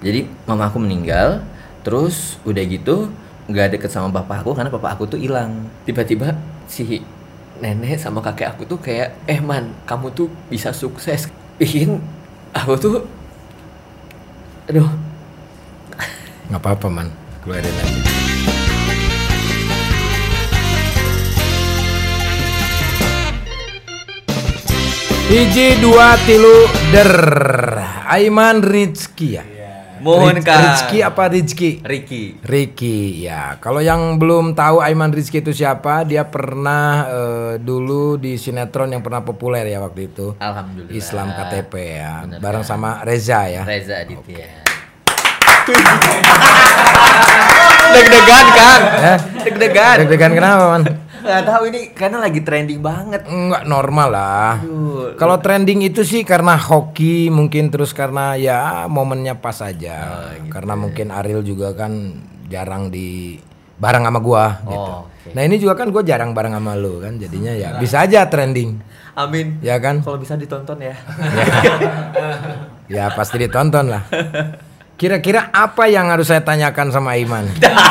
Jadi mama aku meninggal, terus udah gitu nggak deket sama bapak aku karena bapak aku tuh hilang. Tiba-tiba si nenek sama kakek aku tuh kayak, man, kamu tuh bisa sukses, bikin aku tuh, aduh, Nggak apa-apa man, keluarin aja. Hiji dua tilu der. Aiman Rizky ya. mohon Kak. Rizky apa Rizky? Ricky ya. Kalau yang belum tahu Aiman Rizky itu siapa, dia pernah dulu di sinetron yang pernah populer ya waktu itu. Alhamdulillah. Islam KTP ya. Bener, bareng kan? sama Reza ya. Reza Aditya. Deg-degan kan? Deg-degan. Deg-degan kenapa man? Nggak tahu ini karena lagi trending banget. Enggak normal lah. Kalau trending itu sih karena hoki mungkin, terus karena ya momennya pas aja. Gitu karena mungkin Ariel juga kan jarang di bareng sama gua gitu. Okay. Nah ini juga kan gua jarang bareng sama lu kan, jadinya ya bisa aja trending. Amin. Ya kan? Kalau bisa ditonton ya. Ya pasti ditonton lah. Kira-kira apa yang harus saya tanyakan sama Aiman?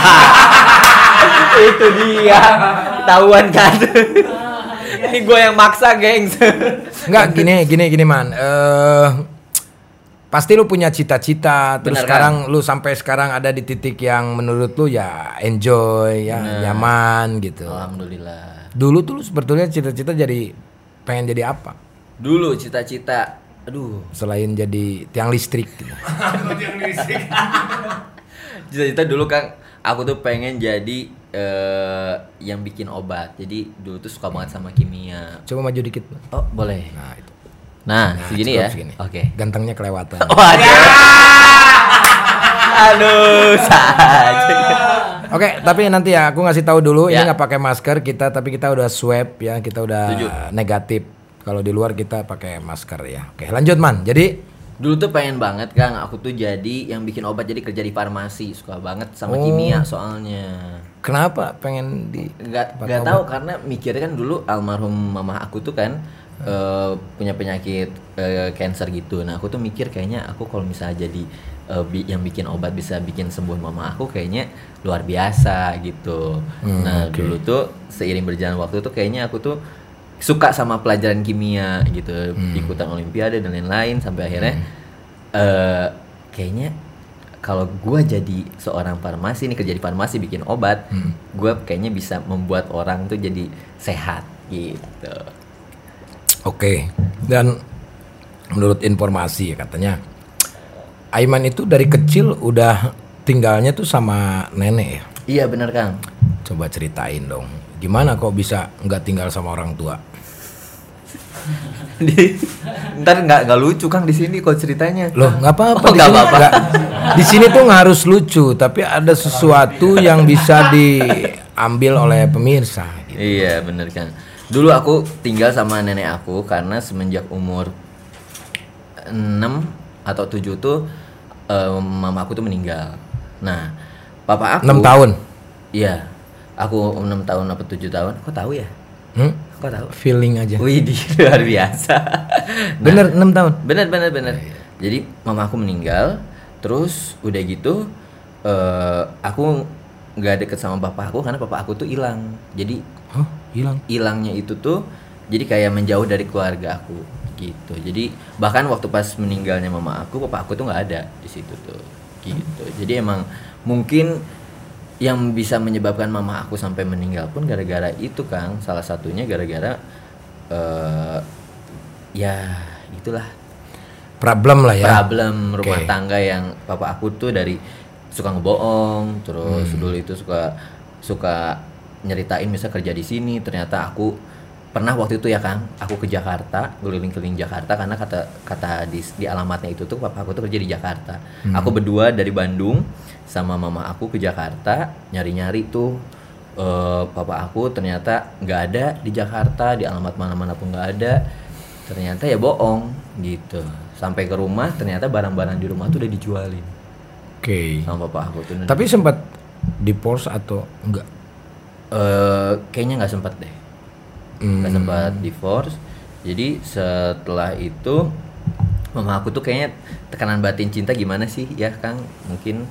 Itu dia. Ketahuan kan. Ini gue yang maksa, gengs. Enggak, gini man. Pasti lu punya cita-cita, terus Bener, sekarang lu sampai sekarang ada di titik yang menurut lu ya enjoy, ya nyaman gitu. Alhamdulillah. Dulu tuh lu sebetulnya cita-cita pengen jadi apa? Dulu cita-cita, Selain jadi tiang listrik gitu. Cita-cita dulu Kang, aku tuh pengen jadi yang bikin obat. Jadi dulu tuh suka banget sama kimia. Coba maju dikit. Oh, boleh. Nah, itu. Nah, segini ya. Segini. Oke. Gantengnya kelewatan. Waduh. Aduh, saja. Oke, tapi nanti ya aku ngasih tahu dulu Ya. ini nggak pakai masker kita, tapi kita udah swab ya, kita udah Setuju. negatif. Kalau di luar kita pakai masker ya. Oke, lanjut man. Jadi Dulu tuh pengen banget Kang, aku tuh jadi yang bikin obat, jadi kerja di farmasi. Suka banget sama kimia soalnya. kenapa pengen di Nggak obat? tahu karena mikirnya kan dulu almarhum mama aku tuh kan punya penyakit cancer gitu. Nah aku tuh mikir kayaknya aku kalau misalnya jadi yang bikin obat bisa bikin sembuh mama aku, kayaknya luar biasa gitu. Dulu tuh seiring berjalan waktu tuh kayaknya aku tuh suka sama pelajaran kimia gitu, ikutan olimpiade dan lain-lain sampai akhirnya kayaknya kalau gue jadi seorang farmasi nih, kerja di farmasi bikin obat, gue kayaknya bisa membuat orang tuh jadi sehat gitu. Oke. Dan menurut informasi ya katanya Aiman itu dari kecil udah tinggalnya tuh sama nenek ya. Iya benar Kang. Coba ceritain dong. Gimana kok bisa nggak tinggal sama orang tua? Ntar nggak lucu Kang di sini kok ceritanya. Loh, nggak apa-apa. Oh, di nggak sini apa-apa. nggak- Di sini tuh nggak harus lucu, tapi ada sesuatu yang bisa diambil oleh pemirsa. Gitu. Iya bener Kang. Dulu aku tinggal sama nenek aku karena semenjak umur 6 atau 7 tuh mama aku tuh meninggal. Nah, papa aku 6 tahun. Iya. Aku 6 tahun apa 7 tahun? Kok tahu ya? Kok tahu? Feeling aja. Wih, luar biasa. Bener 6 tahun. Bener. Jadi mama aku meninggal, terus udah gitu aku nggak deket sama bapak aku karena bapak aku tuh hilang. Jadi Hilang. hilangnya itu tuh jadi kayak menjauh dari keluarga aku gitu. Jadi bahkan waktu pas meninggalnya mama aku, bapak aku tuh nggak ada di situ tuh gitu. Jadi emang mungkin yang bisa menyebabkan mama aku sampai meninggal pun gara-gara itu Kang. Salah satunya gara-gara ya itulah Problem lah ya. problem rumah Oke. tangga yang papa aku tuh dari suka ngebohong, terus dulu itu suka nyeritain misal kerja di sini, ternyata aku pernah waktu itu ya Kang, aku ke Jakarta, keliling-keliling Jakarta karena kata di alamatnya itu tuh papa aku tuh kerja di Jakarta. Aku berdua dari Bandung sama mama aku ke Jakarta nyari-nyari tuh papa aku ternyata nggak ada di Jakarta, di alamat mana-mana pun nggak ada. Ternyata ya bohong gitu. Sampai ke rumah ternyata barang-barang di rumah tuh udah dijualin Oke. sama papa aku tuh. Tapi sempat divorce atau enggak? Kayaknya nggak sempat deh. Nggak sempat divorce. Jadi setelah itu Mama aku tuh kayaknya tekanan batin cinta gimana sih ya Kang, mungkin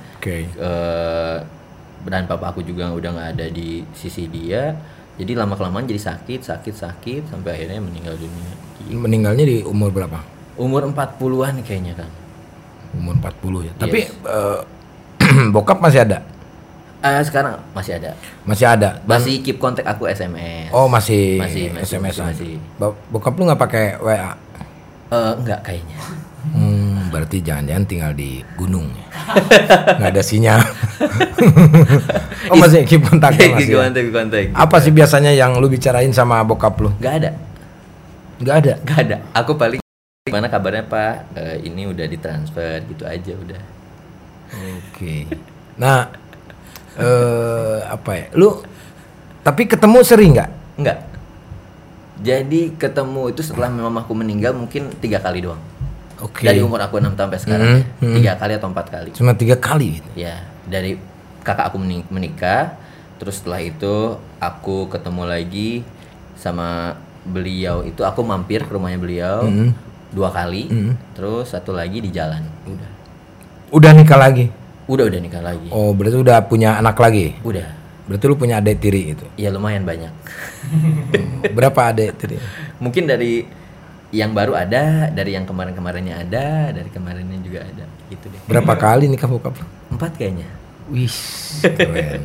dan papa aku juga udah nggak ada di sisi dia, jadi lama kelamaan jadi sakit sampai akhirnya meninggal dunia. Meninggalnya di umur berapa? Umur 40-an kayaknya Kang. Umur 40 ya. Yes. Tapi bokap masih ada? Sekarang masih ada. Masih ada. Masih keep kontak aku SMS. Oh, masih SMS-an. Masih. Bokap lu nggak pakai WA? Enggak kayaknya. Berarti jangan-jangan tinggal di gunung. Nggak ada sinyal. Oh, masih keep kontak ya, masih. Keep kontak. Apa sih biasanya yang lu bicarain sama bokap lu? Nggak ada. Aku paling gimana kabarnya Pak? Ini udah ditransfer gitu aja udah. Oke. Nah, apa ya? Lu tapi ketemu sering nggak? Enggak. Jadi ketemu itu setelah mamaku meninggal mungkin 3 kali doang. Oke. Dari umur aku 6 tahun sampai sekarang 3 kali atau 4 kali. Cuma 3 kali gitu. Ya, dari kakak aku menikah, terus setelah itu aku ketemu lagi sama beliau itu, aku mampir ke rumahnya beliau 2 kali, terus 1 lagi di jalan. Udah nikah lagi? Udah nikah lagi. Oh, berarti udah punya anak lagi? Udah. Berarti lu punya adik tiri gitu? Iya, lumayan banyak. Berapa adik tiri? Mungkin dari yang baru ada, dari yang kemarinnya ada, dari kemarinnya juga ada, gitu deh. Berapa kali nikah bokap? 4 kayaknya. Wih, keren.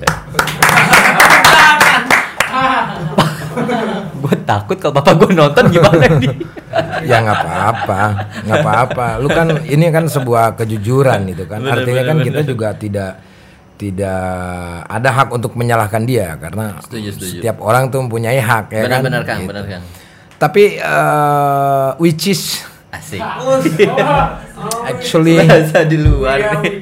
Gue takut kalau papa gue nonton gimana nih. Ya nggak apa-apa. Lu kan ini kan sebuah kejujuran gitu kan. Artinya kan kita juga tidak ada hak untuk menyalahkan dia karena setuju. Setiap orang tuh mempunyai hak ya kan. Benar Gitu. Kang. Tapi which is asik. Actually bahasa di luar nih.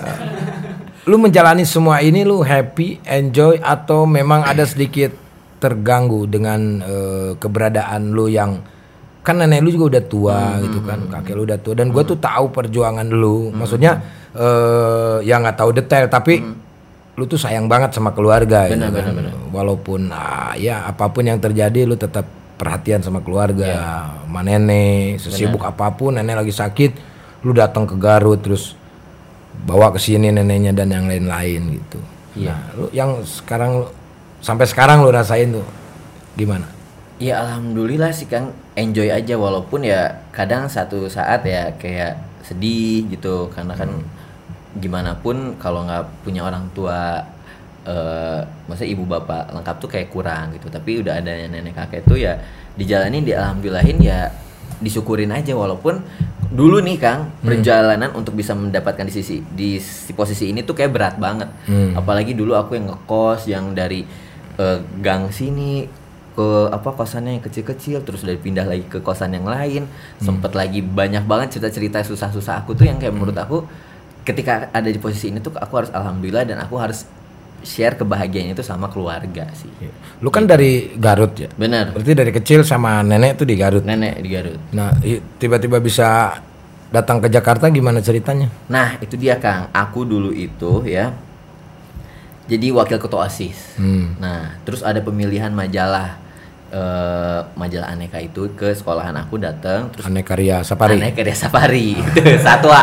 Lu menjalani semua ini lu happy, enjoy atau memang ada sedikit terganggu dengan keberadaan lu yang kan nenek lu juga udah tua gitu kan, kakek lu udah tua dan gue tuh tahu perjuangan lu, maksudnya ya nggak tahu detail tapi lu tuh sayang banget sama keluarga, benar. Walaupun ya apapun yang terjadi lu tetap perhatian sama keluarga, sama nenek, sesibuk apapun nenek lagi sakit, lu datang ke Garut terus bawa ke sini neneknya dan yang lain-lain gitu. Iya. Nah, lu yang sekarang sampai sekarang lu rasain tuh gimana? Ya alhamdulillah sih Kang, enjoy aja walaupun ya kadang satu saat ya kayak sedih gitu karena kan gimana pun kalau nggak punya orang tua, maksudnya ibu bapak lengkap tuh kayak kurang gitu. Tapi udah ada nenek kakek tuh ya dijalanin, alhamdulillahin ya disyukurin aja walaupun dulu nih Kang perjalanan untuk bisa mendapatkan di posisi ini tuh kayak berat banget. Apalagi dulu aku yang ngekos yang dari gang sini ke kosannya yang kecil-kecil terus udah pindah lagi ke kosan yang lain, sempet lagi banyak banget cerita-cerita susah-susah aku tuh yang kayak menurut aku ketika ada di posisi ini tuh aku harus alhamdulillah dan aku harus share kebahagiaannya itu sama keluarga sih. Lu kan dari Garut ya? Bener. Berarti dari kecil sama nenek tuh di Garut? Nenek di Garut. Nah tiba-tiba bisa datang ke Jakarta gimana ceritanya? Nah itu dia Kang, aku dulu itu ya jadi wakil ketua OSIS. Nah terus ada pemilihan majalah Aneka itu ke sekolahan aku datang terus Aneka Ria Safari satwa.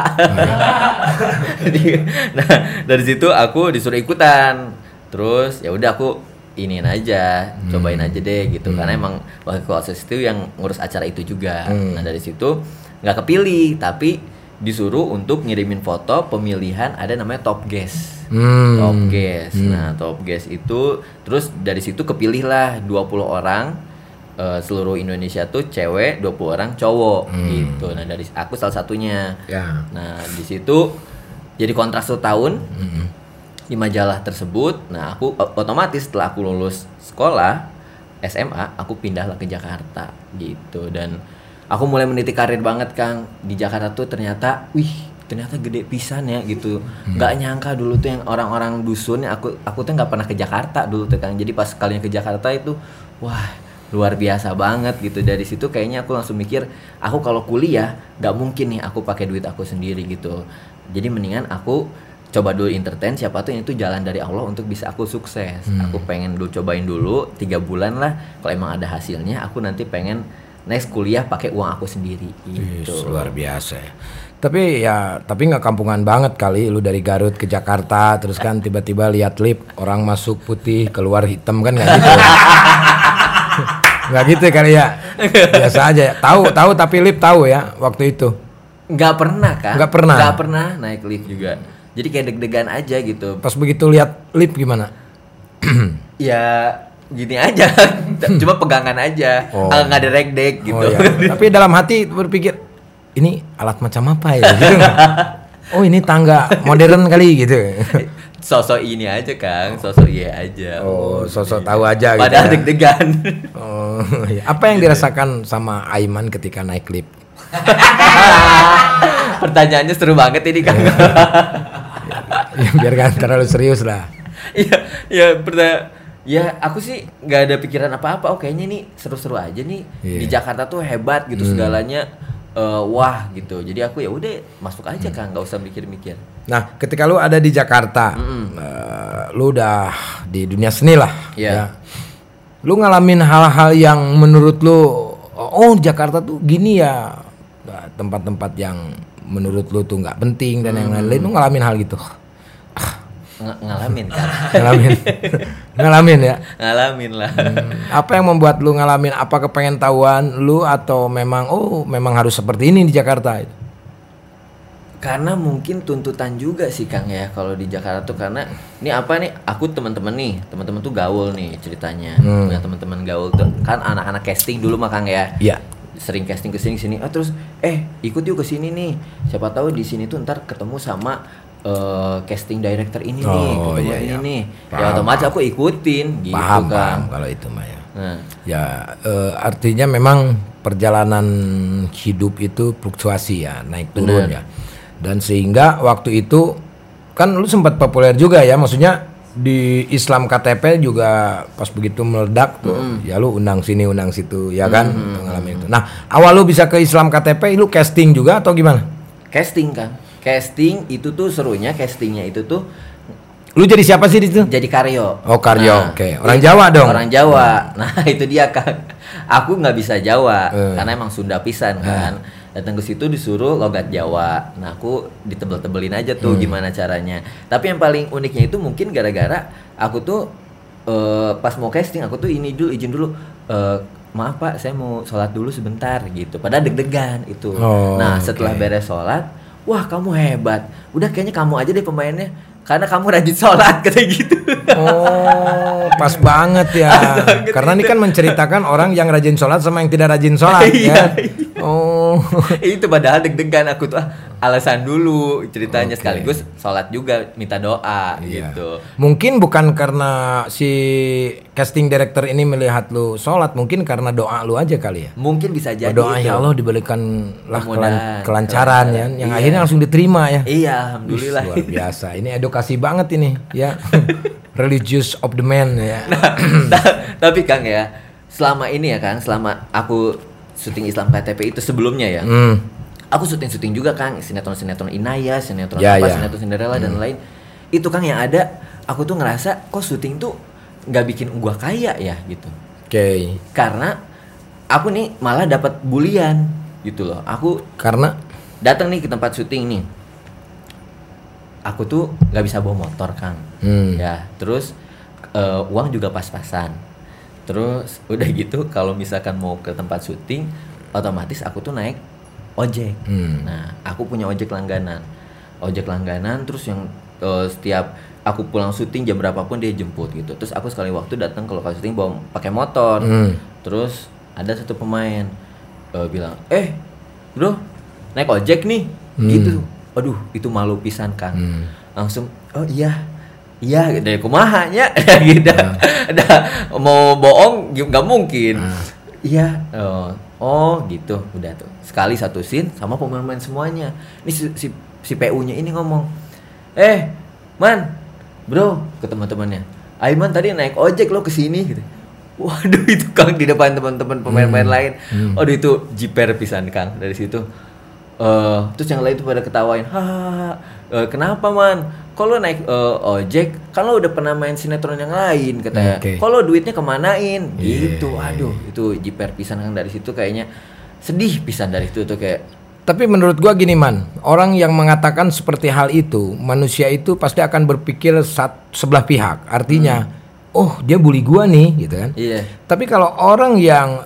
Nah dari situ aku disuruh ikutan terus ya udah aku iniin aja, cobain aja deh gitu karena emang wakil ketua OSIS itu yang ngurus acara itu juga. Nah dari situ nggak kepilih tapi disuruh untuk ngirimin foto pemilihan ada namanya Top Guest. Top Guest. Nah, Top Guest itu terus dari situ kepilih lah 20 orang seluruh Indonesia tuh cewek, 20 orang cowok gitu. Nah, dari aku salah satunya. Ya. Nah, di situ jadi kontrak 1 tahun di majalah tersebut. Nah, aku otomatis setelah aku lulus sekolah SMA, aku pindahlah ke Jakarta gitu dan aku mulai meniti karir banget Kang di Jakarta tuh ternyata gede pisan ya gitu. Nggak nyangka dulu tuh yang orang-orang dusun ya aku tuh nggak pernah ke Jakarta dulu tuh Kang. Jadi pas kalinya ke Jakarta itu wah luar biasa banget gitu. Dari situ kayaknya aku langsung mikir aku kalau kuliah nggak mungkin nih aku pakai duit aku sendiri gitu. Jadi mendingan aku coba dulu entertain, siapa tuh itu jalan dari Allah untuk bisa aku sukses. Aku pengen dulu cobain dulu 3 bulan lah. Kalau emang ada hasilnya aku nanti pengen next kuliah pakai uang aku sendiri Yes, gitu. luar biasa ya. Tapi nggak kampungan banget kali lu dari Garut ke Jakarta terus kan tiba-tiba lihat lip orang masuk putih keluar hitam kan nggak gitu ya? Nggak gitu kali ya, biasa aja ya. Tahu tapi lip tahu ya waktu itu. Nggak pernah kan? Nggak pernah? Nggak pernah naik lift juga. Jadi kayak deg-degan aja gitu. Pas begitu lihat lip gimana? Ya gini aja, cuma pegangan aja, nggak ada rek-dek gitu. Oh, ya. Tapi dalam hati berpikir ini alat macam apa ya gitu nggak? Oh ini tangga modern kali gitu. Sosok ini aja Kang, sosok iya aja. Oh sosok tahu aja gitu. Padahal Ya. deg-degan. Oh, iya. Apa yang dirasakan sama Aiman ketika naik lift? Pertanyaannya seru banget ini Kang. Ya, biar kan terlalu serius lah. Iya, ya aku sih nggak ada pikiran apa-apa. Oh kayaknya nih seru-seru aja nih. Iya. Di Jakarta tuh hebat gitu segalanya. Wah gitu. Jadi aku ya udah masuk aja Kang, nggak usah mikir-mikir. Nah, ketika lu ada di Jakarta, lu udah di dunia seni lah. Iya. Ya. Lu ngalamin hal-hal yang menurut lu, oh Jakarta tuh gini ya, nah, tempat-tempat yang menurut lu tuh nggak penting dan yang lain-lain. Lu ngalamin hal gitu? Ngalamin kan? Ngalamin ya. Ngalamin lah. Apa yang membuat lu ngalamin? Apa kepengen tahuan lu atau memang harus seperti ini di Jakarta? Karena mungkin tuntutan juga sih Kang ya kalau di Jakarta tuh, karena ini apa nih, aku teman-teman tuh gaul nih ceritanya. Punya teman-teman gaul tuh kan anak-anak casting dulu mah Kang ya. Iya. Sering casting ke sini. Terus ikut yuk ke sini nih. Siapa tahu di sini tuh ntar ketemu sama casting director ini nih, ketemu iya, ini iya. nih. Paham, Ya otomatis aku ikutin gitu Paham Kang. kalau itu mah ya. Nah, Ya artinya memang perjalanan hidup itu fluktuasi ya, naik turun ya. Dan sehingga waktu itu kan lu sempat populer juga ya, maksudnya di Islam KTP juga pas begitu meledak tuh, ya lu undang sini undang situ ya kan, pengalaman itu. Nah awal lu bisa ke Islam KTP, lu casting juga atau gimana? casting Kang. Casting itu tuh serunya, castingnya itu tuh Lu jadi siapa sih di situ? jadi Karyo. Oh Karyo, Nah, oke. Orang Jawa dong. Orang Jawa. Nah itu dia Kang. Aku nggak bisa Jawa karena emang Sunda pisan kan. Datang ke situ disuruh logat Jawa. Nah aku ditebel-tebelin aja tuh gimana caranya. Tapi yang paling uniknya itu mungkin gara-gara aku tuh pas mau casting aku tuh izin dulu. Maaf Pak, saya mau sholat dulu sebentar gitu. Padahal deg-degan itu. Nah setelah beres sholat, wah kamu hebat. Udah kayaknya kamu aja deh pemainnya. Karena kamu rajin sholat kayak gitu. Oh, pas banget ya. Karena ini kan menceritakan orang yang rajin sholat sama yang tidak rajin sholat ya. Oh, Itu padahal deg-degan aku tuh alasan dulu ceritanya, sekaligus sholat juga minta doa gitu. mungkin bukan karena si casting director ini melihat lu sholat, mungkin karena doa lu aja kali ya. Mungkin bisa jadi Doa itu. ya Allah diberikan lah Kemudahan, kelancaran ya, yang Iya. akhirnya langsung diterima ya. Iya, alhamdulillah. Luar biasa. Ini edukasi banget ini ya. Religious of the man ya. Tapi Kang ya, selama ini ya Kang, selama aku syuting Islam KTP itu sebelumnya ya, aku syuting juga Kang, sinetron Inaya, sinetron Ya, apa, ya. sinetron Cinderella dan lain. Itu Kang yang ada, aku tuh ngerasa kok syuting tuh nggak bikin gua kaya ya gitu. Oke. Karena aku nih malah dapat bulian gitu loh. Aku Karena datang nih ke tempat syuting nih, aku tuh nggak bisa bawa motor Kang. Ya terus uang juga pas-pasan. Terus udah gitu kalau misalkan mau ke tempat syuting, otomatis aku tuh naik ojek. Nah aku punya ojek langganan terus yang setiap aku pulang syuting jam berapapun dia jemput gitu. Terus aku sekali waktu datang ke lokasi syuting bawa pakai motor. Terus ada satu pemain bilang, bro naik ojek nih gitu. Aduh itu malu pisan Kang. Langsung oh iya dari kumahanya gitu. Mau bohong nggak mungkin. Iya oh gitu. Udah tuh sekali satu scene sama pemain-pemain semuanya. Ini si PU-nya ini ngomong, man bro, ke teman-temannya, Aiman tadi naik ojek lo kesini gitu. Waduh itu Kang di depan teman-teman pemain-pemain lain. Waduh itu jiper pisan Kang. Dari situ Terus yang lain tuh pada ketawain, hahaha, kenapa man? Kalau naik ojek, kan lo udah pernah main sinetron yang lain katanya. Kalau duitnya kemanain? Gitu, aduh, itu jiper pisan kan dari situ kayaknya sedih pisan dari situ tuh kayak. Tapi menurut gua gini man, orang yang mengatakan seperti hal itu, manusia itu pasti akan berpikir sebelah pihak. Artinya, oh dia bully gua nih, gitu kan? Iya. Tapi kalau orang yang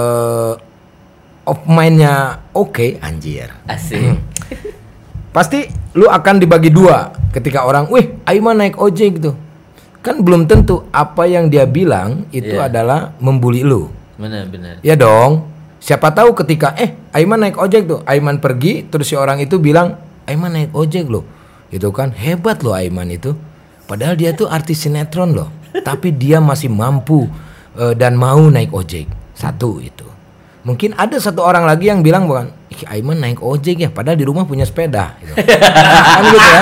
of mind-nya oke, anjir. Asik. Pasti lu akan dibagi dua ketika orang, wih, Aiman naik ojek gitu. Kan belum tentu apa yang dia bilang itu adalah membuli lu. Benar. Ya dong. Siapa tahu ketika Aiman naik ojek tuh, Aiman pergi terus si orang itu bilang, Aiman naik ojek loh. Itu kan hebat loh Aiman itu. Padahal dia tuh artis sinetron loh. Tapi dia masih mampu dan mau naik ojek. Satu itu. Mungkin ada satu orang lagi yang bilang bukan, Aiman naik ojek ya, padahal di rumah punya sepeda. Gitu. Kan gitu kan?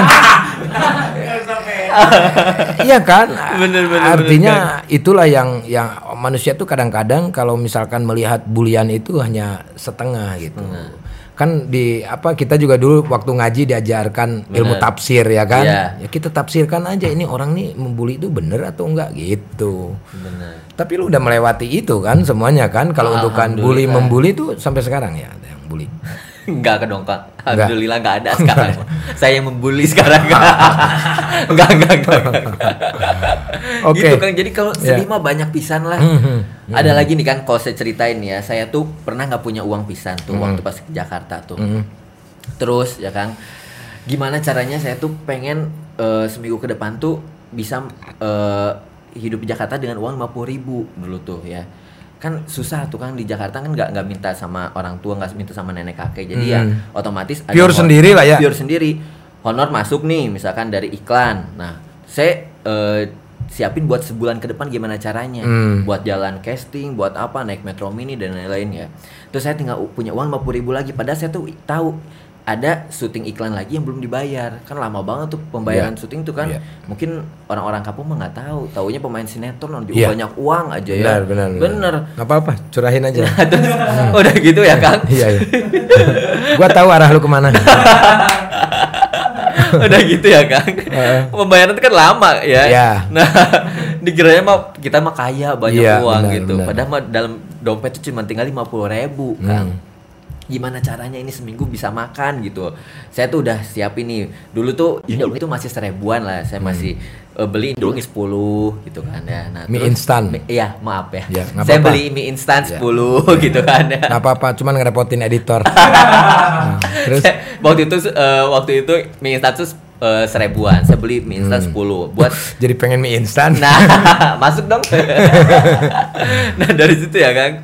Iya kan? Bener, artinya itulah yang manusia tuh kadang-kadang kalau misalkan melihat bulian itu hanya setengah gitu. Kan kita juga dulu waktu ngaji diajarkan ilmu tafsir ya kan? Ya kita tafsirkan aja ini orang nih membuli itu bener atau enggak gitu. Bener. Tapi lu udah melewati itu kan semuanya kan? Kalau untuk kan bully membuli itu sampai sekarang ya ada yang bully. Enggak dong Kak. Alhamdulillah enggak ada sekarang. Saya yang membuli sekarang. Enggak. Oke. Gitu kan. Jadi kalau sedih mah banyak pisan lah. Ada lagi nih kan kalau saya ceritain ya, saya tuh pernah enggak punya uang pisan tuh waktu pas ke Jakarta tuh. Terus ya kan, gimana caranya saya tuh pengen seminggu ke depan tuh bisa hidup di Jakarta dengan uang 50.000 dulu tuh ya. Kan susah tuh kan di Jakarta kan nggak minta sama orang tua, nggak minta sama nenek kakek, jadi ya otomatis ada pure sendiri lah ya. Pure sendiri. Honor masuk nih misalkan dari iklan. Nah saya siapin buat sebulan ke depan gimana caranya, buat jalan casting, buat apa, naik metro mini dan lain-lain ya. Terus saya tinggal punya uang 50.000 lagi, padahal saya tuh tahu ada syuting iklan lagi yang belum dibayar. Kan lama banget tuh pembayaran syuting tuh kan. Mungkin orang-orang kampung mah nggak tahu. Taunya pemain sinetron banyak uang aja ya. Bener. Nggak apa-apa, curahin aja. Terus, udah gitu ya Kang. Iya. Gua tahu arah lu kemana. Udah gitu ya Kang. Pembayaran itu kan lama ya. Nah, dikiranya mah kita mah kaya banyak uang gitu. Padahal mah dalam dompet itu cuma tinggal 50.000 Kang. Gimana caranya ini seminggu bisa makan gitu. Saya tuh udah siapin nih. Dulu tuh Indomie itu masih 1.000-an lah. Saya masih beli Indomie 10 gitu kan ya. Nah, mie instan. Iya, maaf ya. Saya Saya beli mie instan 10 gitu kan ya. Nggak apa-apa, cuman ngerepotin editor. Terus waktu itu mie instan tuh 1.000-an. Saya beli mie instan 10 buat jadi pengen mie instan. Nah, masuk dong. Nah, dari situ ya, Kang.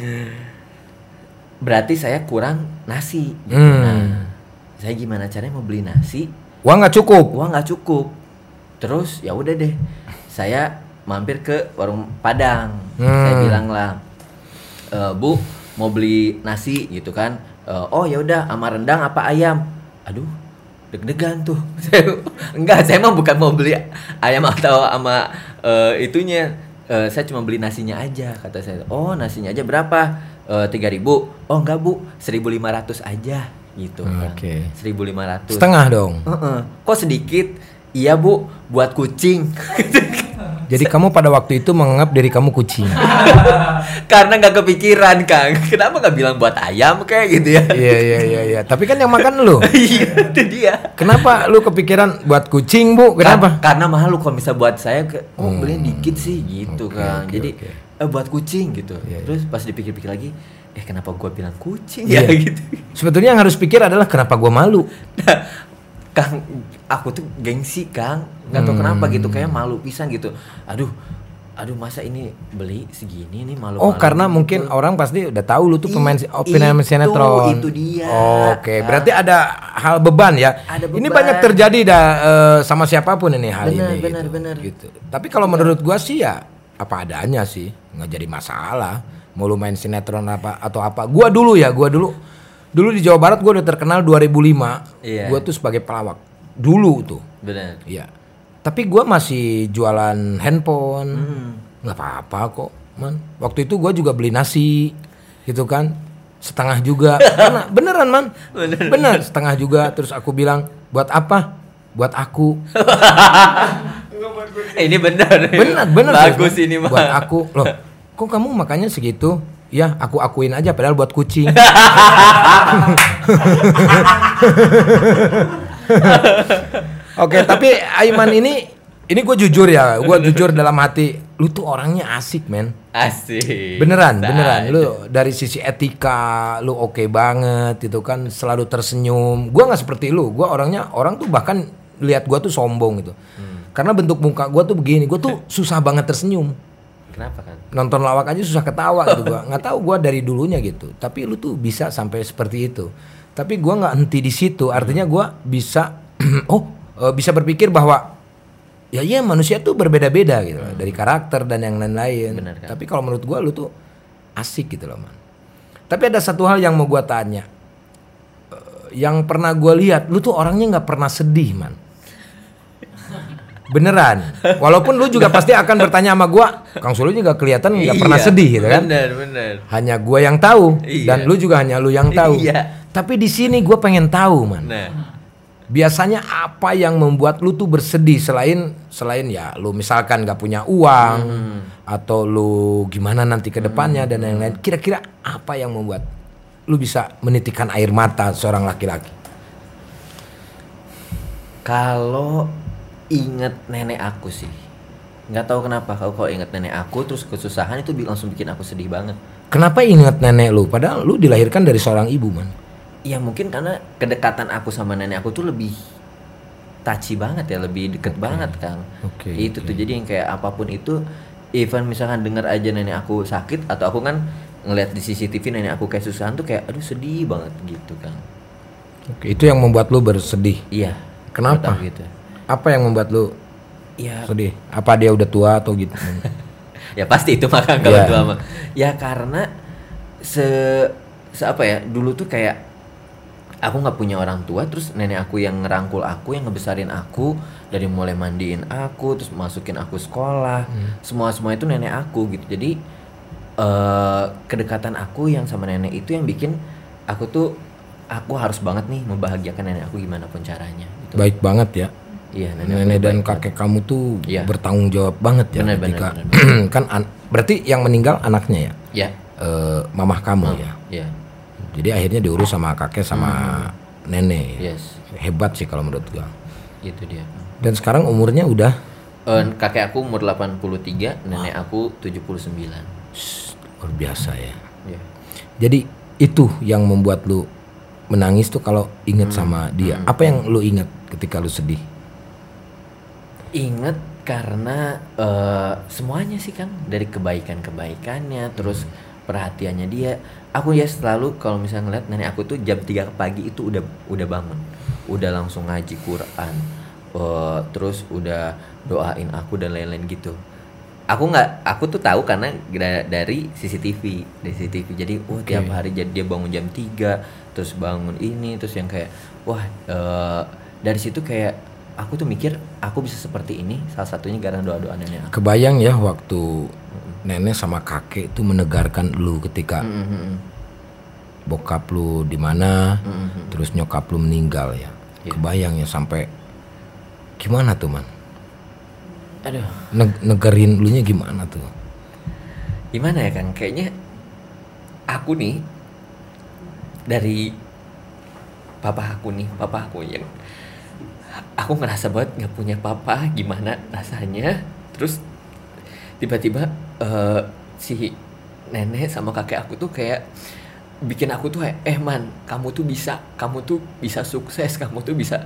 Berarti saya kurang nasi. Nah, saya gimana caranya mau beli nasi? Uang nggak cukup. Terus ya udah deh, saya mampir ke warung Padang. Saya bilang lah, Bu mau beli nasi gitu kan? Oh ya udah, sama rendang apa ayam? Aduh, deg-degan tuh. Saya mah bukan mau beli ayam atau sama itunya. Saya cuma beli nasinya aja, kata saya. Oh nasinya aja berapa? 3.000. Oh enggak Bu, 1.500 aja gitu kan. 1.500. Setengah dong. Kok sedikit? Iya Bu, buat kucing. Jadi kamu pada waktu itu menganggap diri kamu kucing. Karena nggak kepikiran Kang. Kenapa nggak bilang buat ayam kayak gitu ya? Iya. Tapi kan yang makan lu. Iya, itu dia. Kenapa lu kepikiran buat kucing Bu? Kenapa? Karena mahal lu kalau bisa buat saya belinya dikit sih gitu Kang. Jadi buat kucing gitu. Terus pas dipikir-pikir lagi, kenapa gua bilang kucing ya gitu. Sebetulnya yang harus pikir adalah kenapa gua malu. Kang, aku tuh gengsi Kang, nggak tahu kenapa gitu, kayak malu pisan gitu. Aduh masa ini beli segini nih malu. Oh karena gitu. Mungkin orang pasti udah tahu lu tuh pemain sinetron. Itu dia. Oke, berarti ada hal beban ya. Ada beban. Ini banyak terjadi sama siapapun ini hal ini. Benar. Gitu. Tapi kalau menurut gua sih ya apa adanya sih, nggak jadi masalah. Mau lu main sinetron apa atau apa. Gua dulu Dulu di Jawa Barat gue udah terkenal 2005. Gue tuh sebagai pelawak. Dulu tuh. Benar. Iya. Tapi gue masih jualan handphone. Nggak apa-apa kok, man. Waktu itu gue juga beli nasi, gitu kan. setengah juga. Karena beneran man, bener setengah juga. Terus aku bilang buat apa? Buat aku. Ini benar. Bener. Bagus ini mah. Buat aku. Loh, kok kamu makannya segitu? Ya, aku akuin aja padahal buat kucing. Oke, tapi Aiman ini gue jujur ya, gue jujur dalam hati, lu tuh orangnya asik, men. Asik. Beneran. Lu dari sisi etika, lu oke banget, itu kan selalu tersenyum. Gue nggak seperti lu, gue orang tuh bahkan lihat gue tuh sombong gitu. Karena bentuk muka gue tuh begini, gue tuh susah banget tersenyum. Kenapa kan? Nonton lawak aja susah ketawa gitu gue. Nggak tahu gue dari dulunya gitu. Tapi lu tuh bisa sampai seperti itu. Tapi gue nggak henti di situ. Artinya gue bisa, bisa berpikir bahwa ya manusia tuh berbeda-beda gitu dari karakter dan yang lain-lain. Benar, kan? Tapi kalau menurut gue lu tuh asik gitu loh man. Tapi ada satu hal yang mau gue tanya. Yang pernah gue lihat, lu tuh orangnya nggak pernah sedih man. Beneran. Walaupun lu juga pasti akan bertanya sama gua, Kang Sulu juga kelihatan nggak pernah sedih gitu kan? Bener. Hanya gua yang tahu dan lu juga hanya lu yang tahu. Iya. Tapi di sini gua pengen tahu man. Nah. Biasanya apa yang membuat lu tuh bersedih selain ya lu misalkan nggak punya uang atau lu gimana nanti ke depannya dan lain-lain. Kira-kira apa yang membuat lu bisa menitikkan air mata seorang laki-laki? Kalau inget nenek aku sih, nggak tahu kenapa kalau inget nenek aku terus kesusahan itu langsung bikin aku sedih banget. Kenapa inget nenek lu? Padahal lu dilahirkan dari seorang ibu man. Ya mungkin karena kedekatan aku sama nenek aku tuh lebih touchy banget ya, lebih deket banget Kang. Itu tuh jadi yang kayak apapun itu, even misalkan dengar aja nenek aku sakit atau aku kan ngeliat di CCTV nenek aku kayak susahan tuh kayak aduh sedih banget gitu Kang. Itu yang membuat lu bersedih. Iya. Kenapa? Gitu. Apa yang membuat lu sedih? Apa dia udah tua atau gitu? Ya pasti itu mah kalau tua mah. Ya karena apa ya? Dulu tuh kayak aku nggak punya orang tua, terus nenek aku yang ngerangkul aku, yang ngebesarin aku dari mulai mandiin aku, terus masukin aku sekolah, semua itu nenek aku gitu. Jadi kedekatan aku yang sama nenek itu yang bikin aku harus banget nih membahagiakan nenek aku gimana pun caranya. Gitu. Baik banget ya. Iya, nenek dan kakek kamu tuh bertanggung jawab banget ya. Benar. Kan berarti yang meninggal anaknya ya? Ya. Mamah kamu ya. Iya. Jadi akhirnya diurus sama kakek sama nenek. Yes. Hebat sih kalau menurut gua. Itu dia. Dan sekarang umurnya udah? Kakek aku umur 83, nenek aku 79. Luar biasa ya. Yeah. Jadi itu yang membuat lu menangis tuh kalau inget sama dia. Apa yang lu inget ketika lu sedih? Inget karena semuanya sih Kang, dari kebaikannya, terus perhatiannya dia. Aku ya selalu kalau misalnya ngeliat nenek aku tuh jam 3 pagi itu udah bangun, udah langsung ngaji Quran, terus udah doain aku dan lain-lain gitu. Aku tuh tahu karena dari CCTV. Jadi tiap hari jadi dia bangun jam 3, terus bangun ini, terus yang kayak dari situ kayak aku tuh mikir aku bisa seperti ini salah satunya karena doa-doa nenek aku. Kebayang ya waktu nenek sama kakek itu menegarkan lu ketika bokap lu di mana, terus nyokap lu meninggal ya. Kebayang ya sampai gimana tuh man? Aduh. Negerin lu nya gimana tuh? Gimana ya Kang? Kayaknya aku nih dari papa aku yang aku ngerasa banget nggak punya papa, gimana rasanya. Terus tiba-tiba si nenek sama kakek aku tuh kayak bikin aku tuh man, kamu tuh bisa sukses, kamu tuh bisa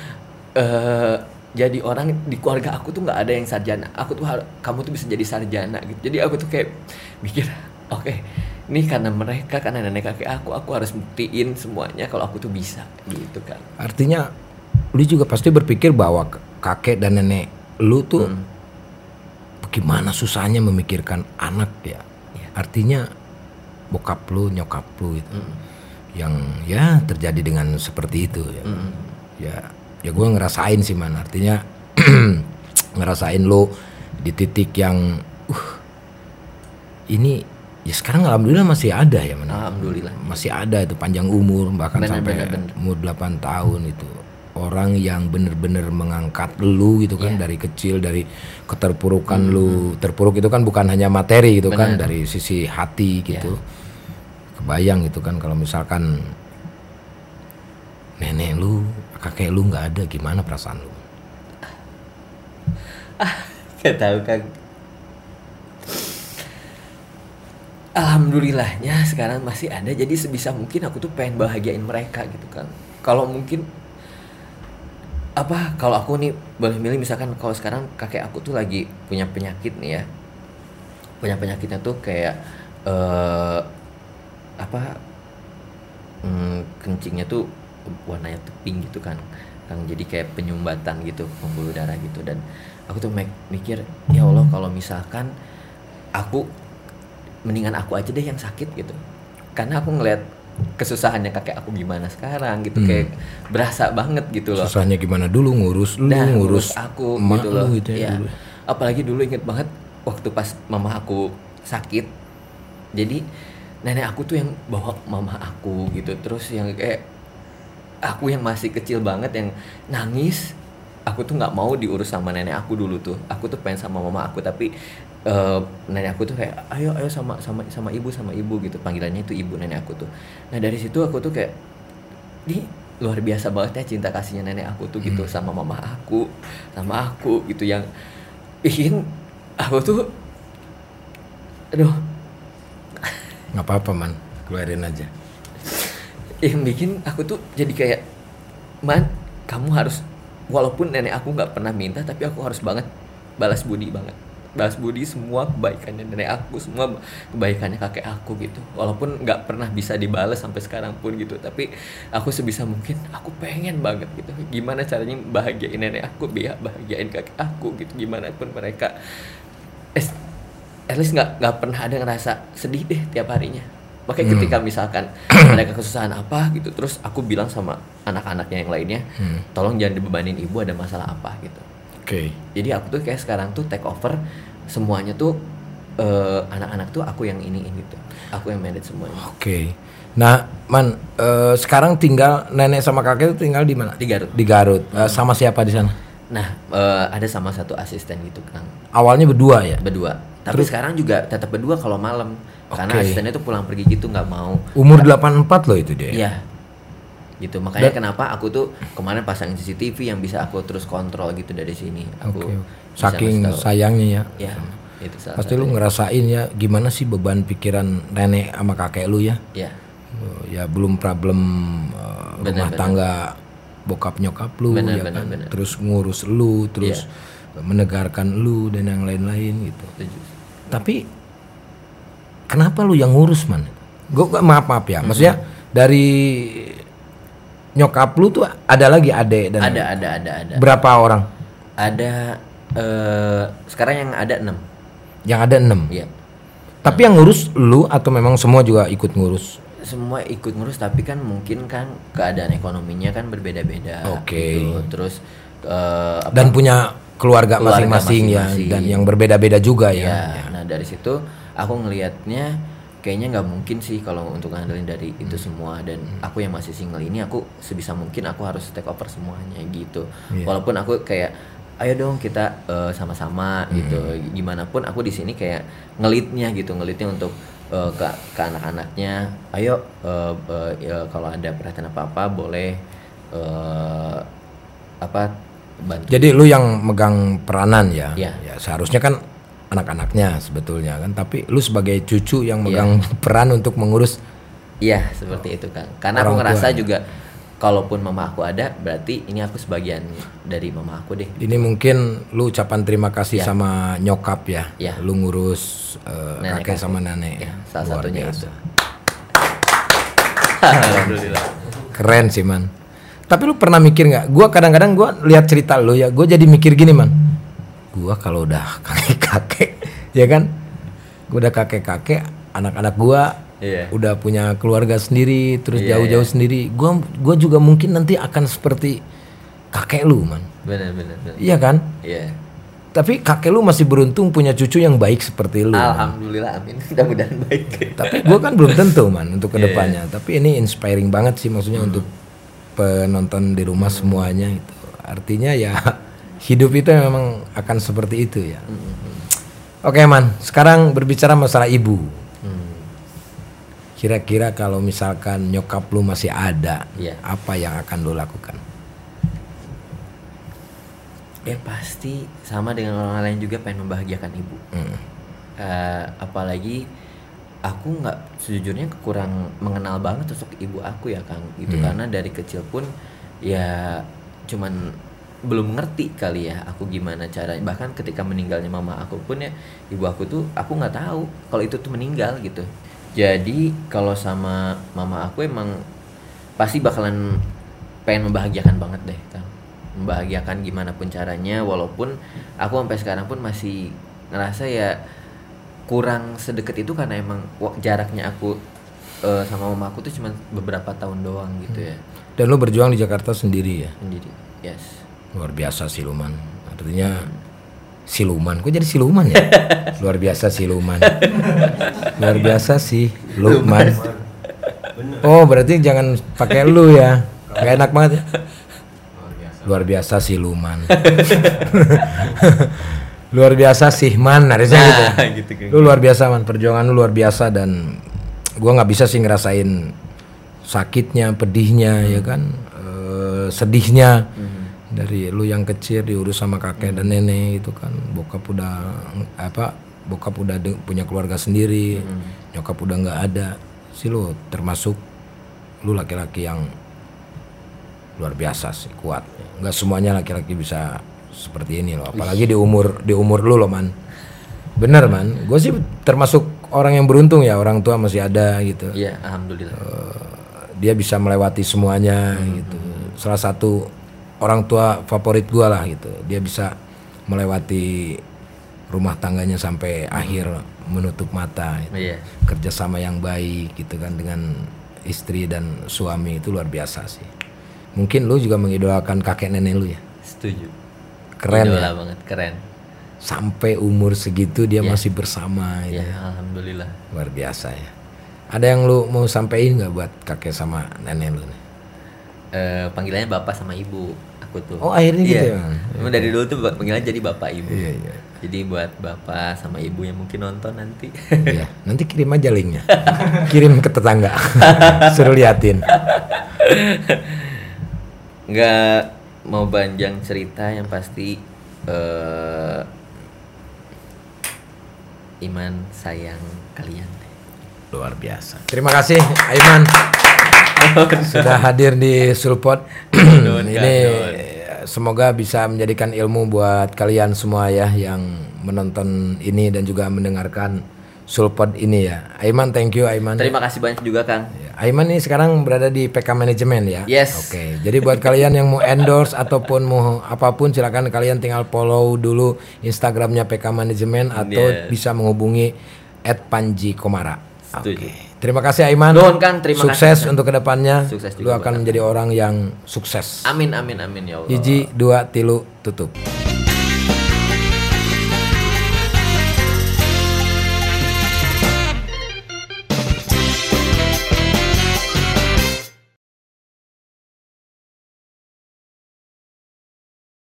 jadi orang di keluarga aku tuh nggak ada yang sarjana, kamu tuh bisa jadi sarjana gitu. Jadi aku tuh kayak mikir oke, ini karena mereka, karena nenek kakek aku harus buktiin semuanya kalau aku tuh bisa gitu kan. Artinya lu juga pasti berpikir bahwa kakek dan nenek lu tuh bagaimana susahnya memikirkan anak ya. Artinya bokap lu, nyokap lu itu yang ya terjadi dengan seperti itu ya. Ya gue ngerasain sih man. Artinya ngerasain lu di titik yang ini ya sekarang alhamdulillah masih ada ya man. Alhamdulillah. Masih ada itu panjang umur bahkan Bener, sampai bener. umur 8 tahun itu. Orang yang bener-bener mengangkat lu gitu kan dari kecil, dari keterpurukan lu. Terpuruk itu kan bukan hanya materi gitu kan, dari sisi hati gitu. Kebayang gitu kan kalau misalkan nenek lu, kakek lu nggak ada, gimana perasaan lu? Gak tahu Kang. Alhamdulillahnya sekarang masih ada, jadi sebisa mungkin aku tuh pengen bahagiain mereka gitu kan. Kalau mungkin kalau aku nih boleh milih, misalkan kalau sekarang kakek aku tuh lagi punya penyakit nih ya, punya penyakitnya tuh kayak kencingnya tuh warnanya tuh pink gitu kan, jadi kayak penyumbatan gitu, pembuluh darah gitu. Dan aku tuh mikir, ya Allah kalau misalkan aku mendingan aku aja deh yang sakit gitu, karena aku ngeliat kesusahannya kakek aku gimana sekarang gitu, kayak berasa banget gitu loh. Susahnya gimana dulu ngurus lu, ngurus aku emak gitu lu loh gitu ya, dulu. Apalagi dulu inget banget waktu pas mama aku sakit, jadi nenek aku tuh yang bawa mama aku gitu, terus yang kayak aku yang masih kecil banget yang nangis, aku tuh nggak mau diurus sama nenek aku dulu tuh, aku tuh pengen sama mama aku, tapi nenek aku tuh kayak ayo sama ibu gitu, panggilannya itu ibu nenek aku tuh. Nah dari situ aku tuh kayak, ini luar biasa banget ya cinta kasihnya nenek aku tuh gitu sama mama aku, sama aku gitu, yang bikin aku tuh aduh, nggak apa-apa man, keluarin aja. yang bikin aku tuh jadi kayak, man, kamu harus, walaupun nenek aku nggak pernah minta, tapi aku harus banget balas budi semua kebaikannya nenek aku, semua kebaikannya kakek aku gitu, walaupun nggak pernah bisa dibalas sampai sekarang pun gitu, tapi aku sebisa mungkin aku pengen banget gitu, gimana caranya bahagiain nenek aku, bahagiain kakek aku gitu, gimana pun mereka at least nggak pernah ada ngerasa sedih deh tiap harinya. Makanya ketika misalkan mereka kesusahan apa gitu, terus aku bilang sama anak-anaknya yang lainnya, tolong jangan dibebanin ibu, ada masalah apa gitu. Jadi aku tuh kayak sekarang tuh take over semuanya tuh, anak-anak tuh aku yang iniin gitu, aku yang manage semuanya. Nah man, sekarang tinggal nenek sama kakek tuh tinggal di mana? Di Garut. Sama siapa di sana? Nah ada sama satu asisten gitu Kang. Awalnya berdua ya? Berdua. Tapi sekarang juga tetap berdua kalau malam. Karena asistennya tuh pulang pergi gitu, nggak mau. Umur 84 loh itu dia. Iya. Gitu. Makanya kenapa aku tuh kemarin pasangin CCTV yang bisa aku terus kontrol gitu dari sini. Aku saking sayangnya ya. Ya. Itu pasti lu ngerasain ya gimana sih beban pikiran nenek sama kakek lu ya. Iya. Ya belum problem rumah tangga bokap nyokap lu ya kan. Terus ngurus lu, terus menegarkan lu dan yang lain-lain gitu. Tapi kenapa lu yang ngurus man? Gue maaf ya, maksudnya dari nyokap lu tuh ada lagi adek dan ada. Berapa orang? Ada sekarang yang ada 6. Yang ada 6? Iya. Tapi yang ngurus lu atau memang semua juga ikut ngurus? Semua ikut ngurus, tapi kan mungkin kan keadaan ekonominya kan berbeda-beda. Gitu. Terus dan punya keluarga masing-masing ya, dan yang berbeda-beda juga ya. Nah dari situ aku ngelihatnya kayaknya nggak mungkin sih kalau untuk ngandelin dari itu semua, dan aku yang masih single ini aku sebisa mungkin aku harus take over semuanya gitu. Walaupun aku kayak ayo dong kita sama-sama gitu, gimana pun aku di sini kayak ngelitnya untuk ke anak-anaknya, ayo kalau ada perhatian apa-apa boleh bantu. Jadi lu yang megang peranan ya. Ya seharusnya kan anak-anaknya sebetulnya kan, tapi lu sebagai cucu yang megang peran untuk mengurus. Iya seperti itu Kang, karena aku ngerasa juga kalaupun mama aku ada, berarti ini aku sebagian dari mama aku deh. Ini mungkin lu ucapan terima kasih sama nyokap ya. Lu ngurus kakek sama nenek. Salah satunya itu. Alhamdulillah. Keren sih man. Tapi lu pernah mikir nggak? Gua kadang-kadang gua lihat cerita lu ya, gua jadi mikir gini man. Gua kalau udah kakek-kakek, ya kan? Gua udah kakek-kakek, anak-anak gua udah punya keluarga sendiri, terus jauh-jauh sendiri. Gua juga mungkin nanti akan seperti kakek lu man. Benar. Iya kan? Iya. Tapi kakek lu masih beruntung punya cucu yang baik seperti lu. Alhamdulillah, amin. Mudah-mudahan baik. Tapi gue kan belum tentu man untuk kedepannya. Tapi ini inspiring banget sih maksudnya untuk penonton di rumah semuanya itu. Artinya ya hidup itu memang akan seperti itu ya. Oke man, sekarang berbicara masalah ibu. Kira-kira kalau misalkan nyokap lu masih ada, apa yang akan lu lakukan? Ya pasti sama dengan orang lain juga pengen membahagiakan ibu. Apalagi aku nggak, sejujurnya kurang mengenal banget sosok ibu aku ya Kang. Itu karena dari kecil pun ya cuman belum ngerti kali ya aku gimana caranya. Bahkan ketika meninggalnya mama aku pun ya, ibu aku tuh aku nggak tahu kalau itu tuh meninggal gitu. Jadi kalau sama mama aku emang pasti bakalan pengen membahagiakan banget deh Kang. Membahagiakan gimana pun caranya, walaupun aku sampai sekarang pun masih ngerasa ya kurang sedekat itu karena emang jaraknya aku sama mama aku tuh cuma beberapa tahun doang gitu ya. Dan lu berjuang di Jakarta sendiri ya? Sendiri, yes. Luar biasa siluman. Artinya siluman, kok jadi siluman ya? Luar biasa siluman. Luar biasa sih Lukman. Oh berarti jangan pakai lu ya, gak enak banget ya. Luar biasa siluman. Luar biasa sih man, harusnya gitu. Lu luar biasa man, perjuangan lu luar biasa dan gua nggak bisa sih ngerasain sakitnya, pedihnya ya kan, sedihnya dari lu yang kecil diurus sama kakek dan nenek itu kan, bokap udah punya keluarga sendiri, nyokap udah nggak ada, sih lu termasuk lu laki-laki yang luar biasa sih, kuat. Nggak semuanya laki-laki bisa seperti ini loh, apalagi di umur lu loh man. Bener man, gue sih termasuk orang yang beruntung ya, orang tua masih ada gitu. Iya, alhamdulillah. Dia bisa melewati semuanya gitu. Salah satu orang tua favorit gue lah gitu. Dia bisa melewati rumah tangganya sampai akhir menutup mata. Gitu. Kerjasama yang baik gitu kan dengan istri dan suami itu luar biasa sih. Mungkin lu juga mengidolakan kakek nenek lu ya? Setuju. Keren Idola ya? banget, keren. Sampai umur segitu dia masih bersama ya. Gitu. Alhamdulillah. Luar biasa ya. Ada yang lu mau sampein gak buat kakek sama nenek lu nih? Panggilannya bapak sama ibu aku tuh. Oh akhirnya gitu ya? Memang dari dulu tuh panggilannya jadi bapak ibu. Iya. Jadi buat bapak sama ibu yang mungkin nonton nanti. Iya, nanti kirim aja linknya. Kirim ke tetangga. Suruh liatin. Nggak mau panjang cerita, yang pasti Iman sayang kalian. Luar biasa. Terima kasih Aiman sudah hadir di Sulpot. Ini semoga bisa menjadikan ilmu buat kalian semua ya yang menonton ini dan juga mendengarkan Sulpot ini ya. Aiman, thank you Aiman. Terima kasih banyak juga Kang. Aiman ini sekarang berada di PK Manajemen ya. Yes. Oke. Jadi buat kalian yang mau endorse ataupun mau apapun, silakan kalian tinggal follow dulu Instagramnya PK Manajemen atau bisa menghubungi @panjikomara. Oke. Terima kasih Aiman. Nuhun Kang, terima sukses kasih. Untuk kedepannya. Sukses lu akan menjadi orang yang sukses. Amin amin amin ya Allah. 1, 2, 3 tutup.